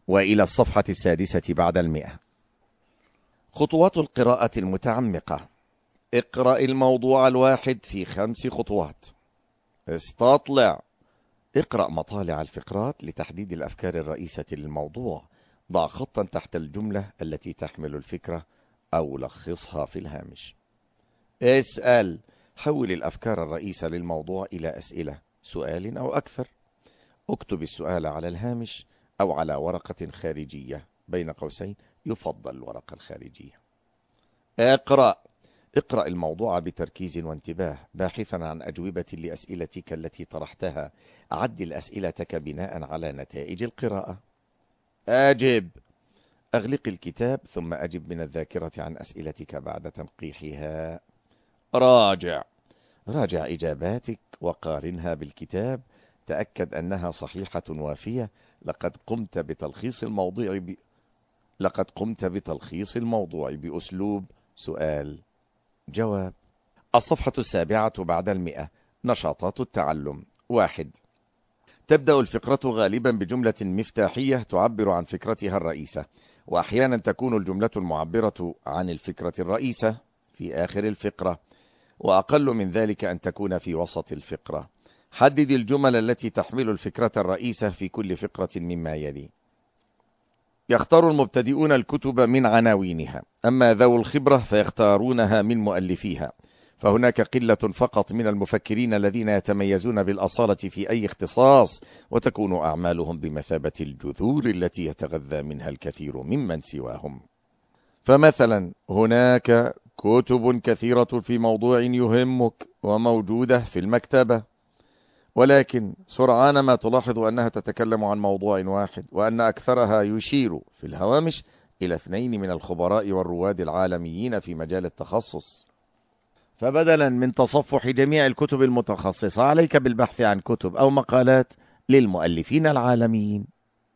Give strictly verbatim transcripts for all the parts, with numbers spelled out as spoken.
وإلى الصفحة السادسة بعد المئة. خطوات القراءة المتعمقة: اقرأ الموضوع الواحد في خمس خطوات. استطلع. اقرأ مطالع الفقرات لتحديد الأفكار الرئيسة للموضوع. ضع خطا تحت الجملة التي تحمل الفكرة أو لخصها في الهامش. اسأل. حول الأفكار الرئيسة للموضوع إلى أسئلة، سؤال أو أكثر. اكتب السؤال على الهامش أو على ورقة خارجية، بين قوسين يفضل الورقة الخارجية. اقرأ. اقرأ الموضوع بتركيز وانتباه، باحثا عن أجوبة لأسئلتك التي طرحتها. عدل أسئلتك بناء على نتائج القراءة. أجب. أغلق الكتاب ثم أجب من الذاكرة عن أسئلتك بعد تنقيحها. راجع. راجع إجاباتك وقارنها بالكتاب. تأكد أنها صحيحة وافية. لقد قمت بتلخيص الموضوع ب... لقد قمت بتلخيص الموضوع بأسلوب سؤال جواب. الصفحة السابعة بعد المئة. نشاطات التعلم. واحد. تبدأ الفقرة غالبا بجملة مفتاحية تعبر عن فكرتها الرئيسة، وأحيانا تكون الجملة المعبرة عن الفكرة الرئيسة في آخر الفقرة، وأقل من ذلك أن تكون في وسط الفقرة. حدد الجمل التي تحمل الفكرة الرئيسة في كل فقرة مما يلي. يختار المبتدئون الكتب من عناوينها، أما ذو الخبرة فيختارونها من مؤلفيها، فهناك قلة فقط من المفكرين الذين يتميزون بالأصالة في أي اختصاص، وتكون أعمالهم بمثابة الجذور التي يتغذى منها الكثير ممن سواهم. فمثلا هناك كتب كثيرة في موضوع يهمك وموجودة في المكتبة، ولكن سرعان ما تلاحظ أنها تتكلم عن موضوع واحد، وأن أكثرها يشير في الهوامش إلى اثنين من الخبراء والرواد العالميين في مجال التخصص. فبدلا من تصفح جميع الكتب المتخصصة، عليك بالبحث عن كتب أو مقالات للمؤلفين العالميين.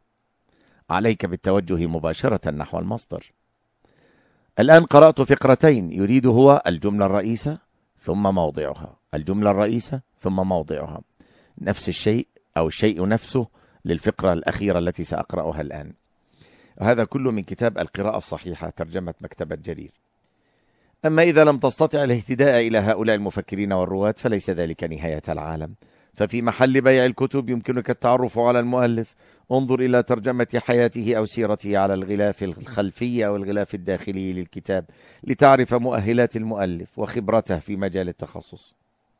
عليك بالتوجه مباشرة نحو المصدر. الآن قرأت فقرتين يريد هو الجملة الرئيسة ثم موضعها، الجملة الرئيسة ثم موضعها. نفس الشيء أو الشيء نفسه للفقرة الأخيرة التي سأقرأها الآن. هذا كله من كتاب القراءة الصحيحة، ترجمة مكتبة جرير. أما إذا لم تستطع الاهتداء إلى هؤلاء المفكرين والرواد فليس ذلك نهاية العالم، ففي محل بيع الكتب يمكنك التعرف على المؤلف. انظر إلى ترجمة حياته أو سيرته على الغلاف الخلفي أو الغلاف الداخلي للكتاب لتعرف مؤهلات المؤلف وخبرته في مجال التخصص.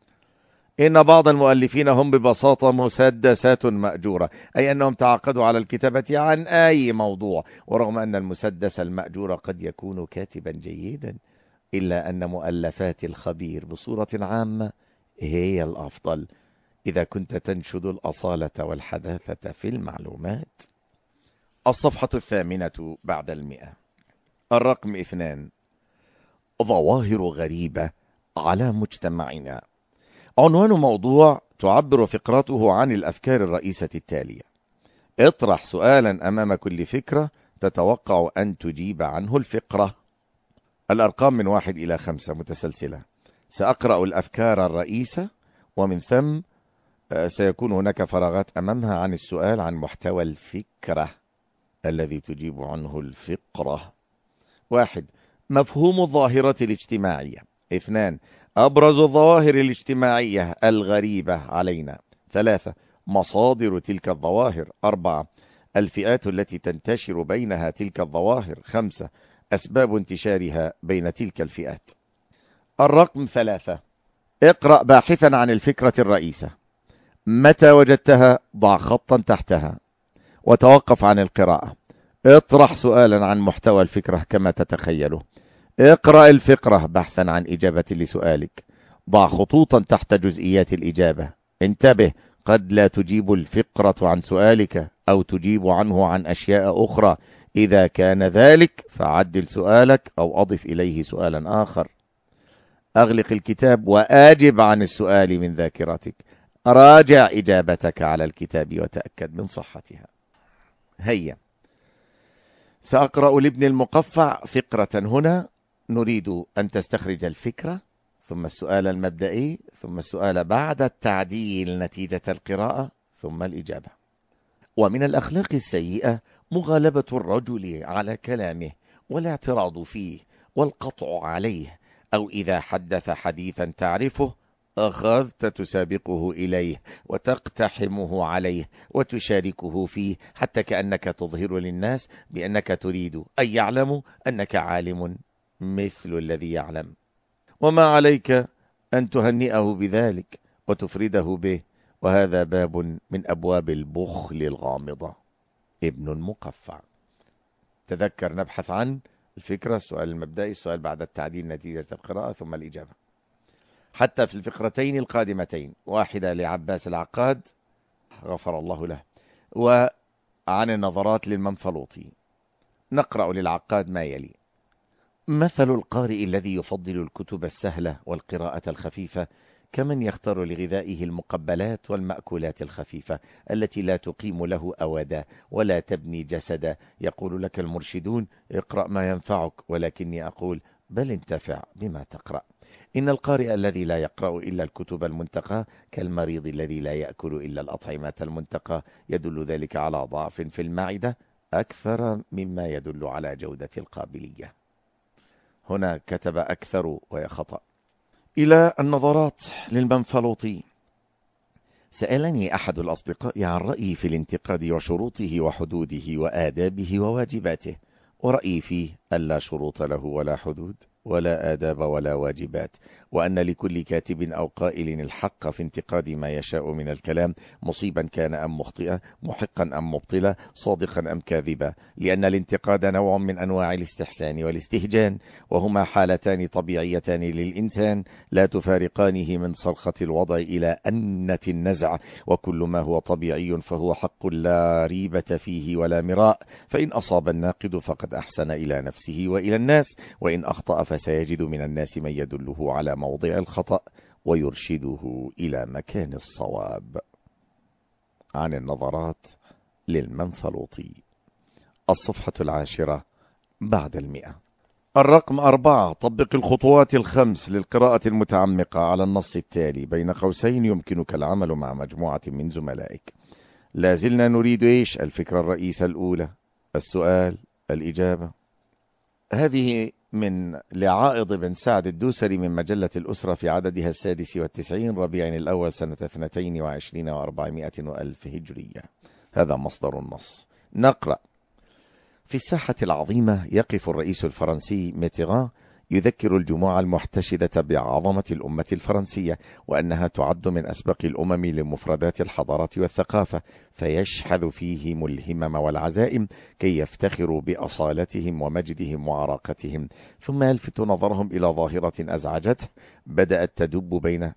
إن بعض المؤلفين هم ببساطة مسدسات مأجورة، أي أنهم تعاقدوا على الكتابة عن أي موضوع، ورغم أن المسدس المأجور قد يكون كاتبا جيدا، إلا أن مؤلفات الخبير بصورة عامة هي الأفضل إذا كنت تنشد الأصالة والحداثة في المعلومات. الصفحة الثامنة بعد المئة. الرقم اثنان. ظواهر غريبة على مجتمعنا. عنوان موضوع تعبر فقراته عن الأفكار الرئيسة التالية. اطرح سؤالا أمام كل فكرة تتوقع أن تجيب عنه الفقرة. الأرقام من واحد إلى خمسة متسلسلة. سأقرأ الأفكار الرئيسة، ومن ثم سيكون هناك فراغات أمامها عن السؤال عن محتوى الفكرة الذي تجيب عنه الفقرة. واحد. مفهوم الظاهرة الاجتماعية. اثنان. أبرز الظواهر الاجتماعية الغريبة علينا. ثلاثة. مصادر تلك الظواهر. أربعة. الفئات التي تنتشر بينها تلك الظواهر. خمسة. أسباب انتشارها بين تلك الفئات. الرقم ثلاثة. اقرأ باحثا عن الفكرة الرئيسة. متى وجدتها ضع خطا تحتها وتوقف عن القراءة. اطرح سؤالا عن محتوى الفكرة كما تتخيله. اقرأ الفقرة بحثا عن إجابة لسؤالك. ضع خطوطا تحت جزئيات الإجابة. انتبه، قد لا تجيب الفقرة عن سؤالك أو تجيب عنه عن أشياء أخرى. إذا كان ذلك فعدل سؤالك أو أضف إليه سؤالا آخر. أغلق الكتاب وأجب عن السؤال من ذاكرتك. راجع إجابتك على الكتاب وتأكد من صحتها. هيا سأقرأ لابن المقفع فقرة هنا. نريد أن تستخرج الفكرة، ثم السؤال المبدئي، ثم السؤال بعد التعديل نتيجة القراءة، ثم الإجابة. ومن الأخلاق السيئة مغالبة الرجل على كلامه والاعتراض فيه والقطع عليه، أو إذا حدث حديثا تعرفه أخذت تسابقه إليه وتقتحمه عليه وتشاركه فيه، حتى كأنك تظهر للناس بأنك تريد أن يعلموا أنك عالم مثل الذي يعلم، وما عليك أن تهنئه بذلك وتفرده به، وهذا باب من أبواب البخل الغامضة. ابن مقفع. تذكر نبحث عن الفكرة، السؤال المبدئي، السؤال بعد التعديل، نتيجة القراءة، ثم الإجابة. حتى في الفقرتين القادمتين، واحدة لعباس العقاد غفر الله له، وعن النظرات للمنفلوطي، نقرأ للعقاد ما يلي: مثل القارئ الذي يفضل الكتب السهلة والقراءة الخفيفة كمن يختار لغذائه المقبلات والمأكولات الخفيفة التي لا تقيم له أودا ولا تبني جسدا. يقول لك المرشدون اقرأ ما ينفعك، ولكني أقول بل انتفع بما تقرأ. إن القارئ الذي لا يقرأ إلا الكتب المنتقى كالمريض الذي لا يأكل إلا الأطعمة المنتقى، يدل ذلك على ضعف في المعدة أكثر مما يدل على جودة القابلية. هنا كتب أكثر وهي خطأ. إلى النظرات للمنفلوطي. سألني أحد الأصدقاء عن رأيي في الانتقاد وشروطه وحدوده وآدابه وواجباته، ورأيي فيه ألا شروط له ولا حدود ولا آداب ولا واجبات، وأن لكل كاتب أو قائل الحق في انتقاد ما يشاء من الكلام، مصيبا كان أم مخطئا، محقا أم مبطلا، صادقا أم كاذبا، لأن الانتقاد نوع من أنواع الاستحسان والاستهجان، وهما حالتان طبيعيتان للإنسان لا تفارقانه من صرخة الوضع إلى أنة النزع، وكل ما هو طبيعي فهو حق لا ريبة فيه ولا مراء، فإن أصاب الناقد فقد أحسن إلى نفسه وإلى الناس، وإن أخطأ فسيجد من الناس من يدله على موضع الخطأ ويرشده إلى مكان الصواب. عن النظرات للمنفلوطي. الصفحة العاشرة بعد المئة. الرقم أربعة: طبق الخطوات الخمس للقراءة المتعمقة على النص التالي، بين قوسين يمكنك العمل مع مجموعة من زملائك. لازلنا نريد إيش؟ الفكرة الرئيسة الأولى، السؤال، الإجابة. هذه من لعائض بن سعد الدوسري من مجلة الأسرة في عددها السادس والتسعين، ربيع الأول سنة اثنتين وعشرين وأربعمائة وألف هجرية. هذا مصدر النص. نقرأ: في الساحة العظيمة يقف الرئيس الفرنسي ميتيران يذكر الجموع المحتشدة بعظمة الأمة الفرنسية، وأنها تعد من أسبق الأمم لمفردات الحضارات والثقافة، فيشحذ فيهم الهمم والعزائم كي يفتخروا بأصالتهم ومجدهم وعراقتهم، ثم يلفت نظرهم إلى ظاهرة أزعجته بدأت تدب بين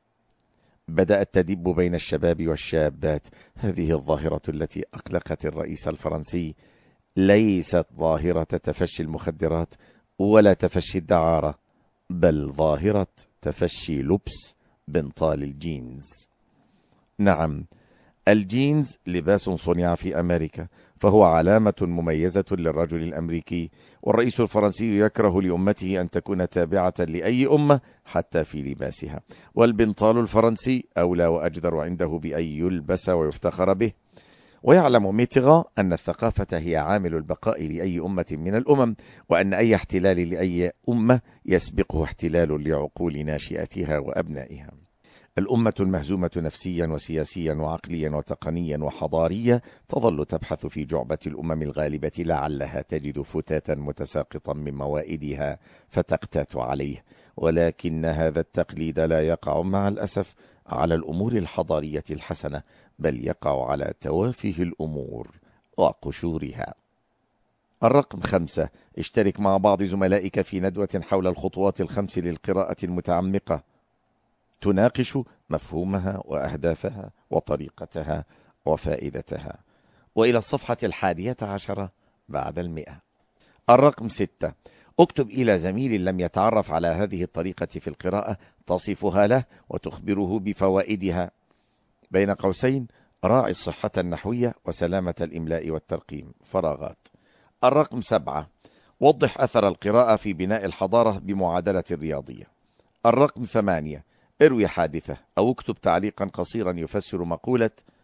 بدأت تدب بين الشباب والشابات. هذه الظاهرة التي أقلقت الرئيس الفرنسي ليست ظاهرة تفشي المخدرات ولا تفشي الدعارة، بل ظاهرة تفشي لبس بنطال الجينز. نعم، الجينز لباس صنع في أمريكا، فهو علامة مميزة للرجل الأمريكي، والرئيس الفرنسي يكره لأمته أن تكون تابعة لأي أمة حتى في لباسها، والبنطال الفرنسي أولى وأجدر عنده بأن يلبس ويفتخر به. ويعلم ميتيران أن الثقافة هي عامل البقاء لأي أمة من الأمم، وأن أي احتلال لأي أمة يسبقه احتلال لعقول ناشئتها وأبنائها. الأمة المهزومة نفسيا وسياسيا وعقليا وتقنيا وحضاريا تظل تبحث في جعبة الأمم الغالبة لعلها تجد فتاتا متساقطا من موائدها فتقتات عليه، ولكن هذا التقليد لا يقع مع الأسف على الأمور الحضارية الحسنة، بل يقع على توافه الأمور وقشورها. الرقم خمسة: اشترك مع بعض زملائك في ندوة حول الخطوات الخمس للقراءة المتعمقة تناقش مفهومها وأهدافها وطريقتها وفائدتها. وإلى الصفحة الحادية عشرة بعد المئة. الرقم ستة: اكتب إلى زميل لم يتعرف على هذه الطريقة في القراءة تصفها له وتخبره بفوائدها، بين قوسين راعي الصحة النحوية وسلامة الإملاء والترقيم، فراغات. الرقم سبعة: وضح أثر القراءة في بناء الحضارة بمعادلة الرياضية. الرقم ثمانية: اروي حادثة أو اكتب تعليقا قصيرا يفسر مقولة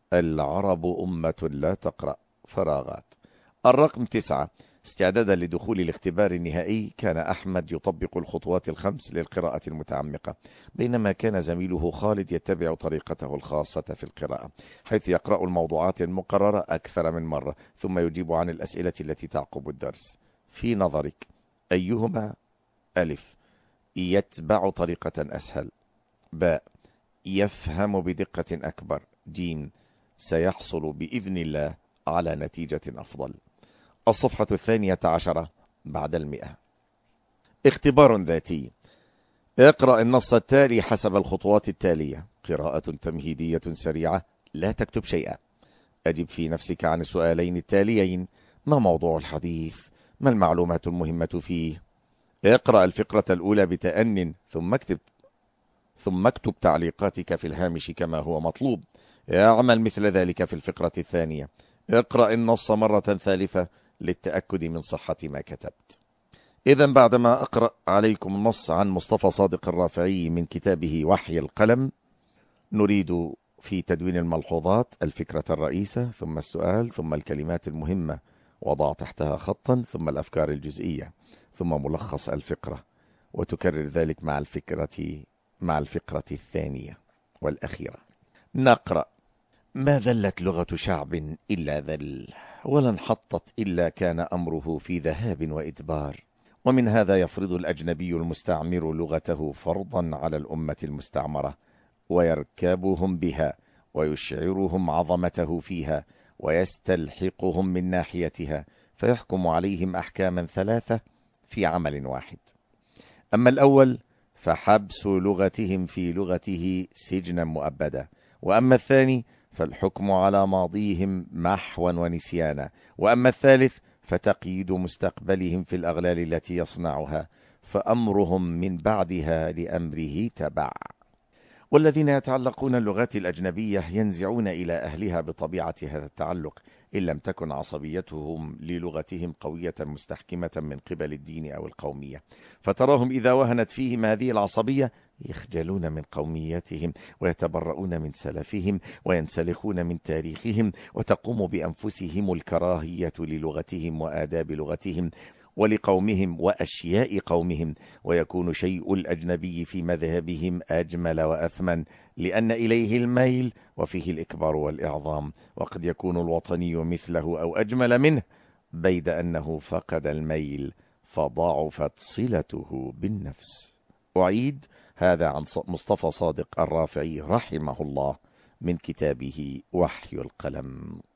العرب أمة لا تقرأ. فراغات. الرقم تسعة. استعدادا لدخول الاختبار النهائي كان أحمد يطبق الخطوات الخمس للقراءة المتعمقة، بينما كان زميله خالد يتبع طريقته الخاصة في القراءة، حيث يقرأ الموضوعات المقررة أكثر من مرة ثم يجيب عن الأسئلة التي تعقب الدرس. في نظرك أيهما ألف يتبع طريقة أسهل، باء يفهم بدقة أكبر، جيم سيحصل بإذن الله على نتيجة أفضل؟ الصفحة الثانية عشرة بعد المئة. اختبار ذاتي. اقرأ النص التالي حسب الخطوات التالية. قراءة تمهيدية سريعة، لا تكتب شيئا. أجب في نفسك عن السؤالين التاليين: ما موضوع الحديث؟ ما المعلومات المهمة فيه؟ اقرأ الفقرة الأولى بتأن ثم اكتب ثم اكتب تعليقاتك في الهامش كما هو مطلوب. اعمل مثل ذلك في الفقرة الثانية. اقرأ النص مرة ثالثة للتأكد من صحة ما كتبت. إذا بعدما أقرأ عليكم النص عن مصطفى صادق الرافعي من كتابه وحي القلم، نريد في تدوين الملحوظات الفكرة الرئيسة، ثم السؤال، ثم الكلمات المهمة وضع تحتها خطا، ثم الأفكار الجزئية، ثم ملخص الفقرة، وتكرر ذلك مع الفكرة مع الفقرة الثانية والأخيرة. نقرأ: ما ذلت لغة شعب إلا ذل، ولا انحطت إلا كان أمره في ذهاب وإدبار، ومن هذا يفرض الأجنبي المستعمر لغته فرضا على الأمة المستعمرة، ويركبهم بها ويشعرهم عظمته فيها ويستلحقهم من ناحيتها، فيحكم عليهم أحكاما ثلاثة في عمل واحد. أما الأول فحبس لغتهم في لغته سجنا مؤبدا، وأما الثاني فالحكم على ماضيهم محوا ونسيانا، وأما الثالث فتقييد مستقبلهم في الأغلال التي يصنعها، فأمرهم من بعدها لأمره تبع. والذين يتعلقون اللغات الأجنبية ينزعون إلى أهلها بطبيعة هذا التعلق، إن لم تكن عصبيتهم للغتهم قوية مستحكمة من قبل الدين أو القومية، فتراهم إذا وهنت فيهم هذه العصبية يخجلون من قوميتهم ويتبرؤون من سلفهم وينسلخون من تاريخهم، وتقوم بأنفسهم الكراهية للغتهم وآداب لغتهم ولقومهم وأشياء قومهم، ويكون شيء الأجنبي في مذهبهم أجمل وأثمن، لأن إليه الميل وفيه الإكبار والإعظام، وقد يكون الوطني مثله أو أجمل منه، بيد أنه فقد الميل فضعفت صلته بالنفس. أعيد: هذا عن مصطفى صادق الرافعي رحمه الله من كتابه وحي القلم.